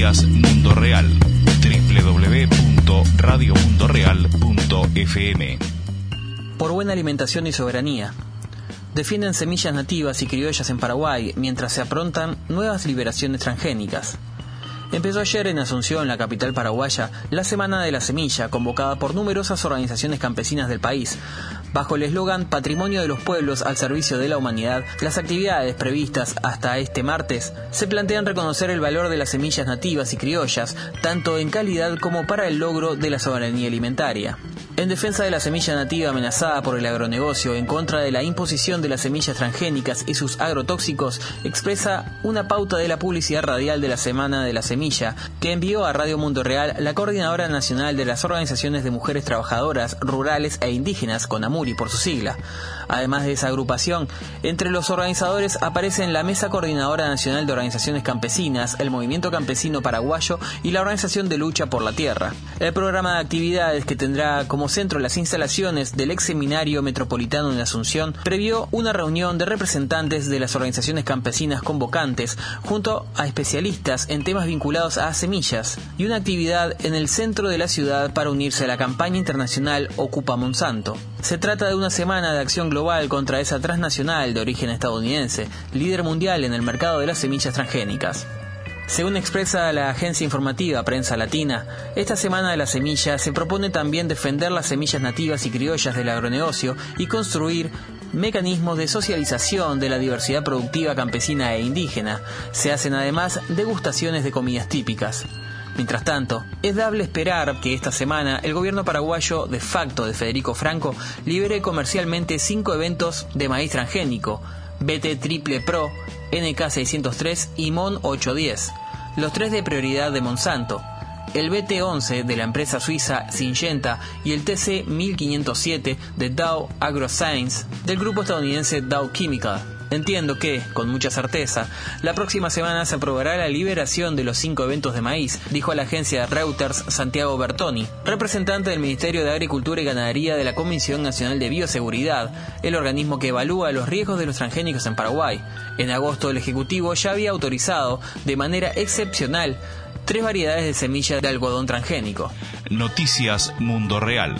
Noticias Mundo Real. www.radiomundoreal.fm. Por buena alimentación y soberanía. Defienden semillas nativas y criollas en Paraguay mientras se aprontan nuevas liberaciones transgénicas. Empezó ayer en Asunción, la capital paraguaya, la Semana de la Semilla, convocada por numerosas organizaciones campesinas del país. Bajo el eslogan Patrimonio de los Pueblos al servicio de la humanidad, las actividades previstas hasta este martes se plantean reconocer el valor de las semillas nativas y criollas, tanto en calidad como para el logro de la soberanía alimentaria. En defensa de la semilla nativa amenazada por el agronegocio, en contra de la imposición de las semillas transgénicas y sus agrotóxicos, expresa una pauta de la publicidad radial de la Semana de la Semilla, que envió a Radio Mundo Real la Coordinadora Nacional de las Organizaciones de Mujeres Trabajadoras, Rurales e Indígenas, CONAMURI por su sigla. Además de esa agrupación, entre los organizadores aparecen la Mesa Coordinadora Nacional de Organizaciones Campesinas, el Movimiento Campesino Paraguayo y la Organización de Lucha por la Tierra. El programa de actividades, que tendrá como centro las instalaciones del ex seminario metropolitano en Asunción, previó una reunión de representantes de las organizaciones campesinas convocantes junto a especialistas en temas vinculados a semillas y una actividad en el centro de la ciudad para unirse a la campaña internacional Ocupa Monsanto. Se trata de una semana de acción global contra esa transnacional de origen estadounidense, líder mundial en el mercado de las semillas transgénicas. Según expresa la agencia informativa Prensa Latina, esta Semana de la Semilla se propone también defender las semillas nativas y criollas del agronegocio y construir mecanismos de socialización de la diversidad productiva campesina e indígena. Se hacen además degustaciones de comidas típicas. Mientras tanto, es dable esperar que esta semana el gobierno paraguayo de facto de Federico Franco libere comercialmente 5 eventos de maíz transgénico: BT Triple Pro, NK603 y MON 810, los 3 de prioridad de Monsanto, el BT11 de la empresa suiza Syngenta y el TC 1507 de Dow AgroScience del grupo estadounidense Dow Chemical. Entiendo que, con mucha certeza, la próxima semana se aprobará la liberación de los 5 eventos de maíz, dijo a la agencia Reuters Santiago Bertoni, representante del Ministerio de Agricultura y Ganadería de la Comisión Nacional de Bioseguridad, el organismo que evalúa los riesgos de los transgénicos en Paraguay. En agosto, el Ejecutivo ya había autorizado, de manera excepcional, 3 variedades de semillas de algodón transgénico. Noticias Mundo Real.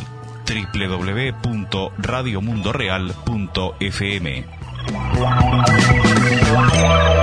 www.radiomundoreal.fm.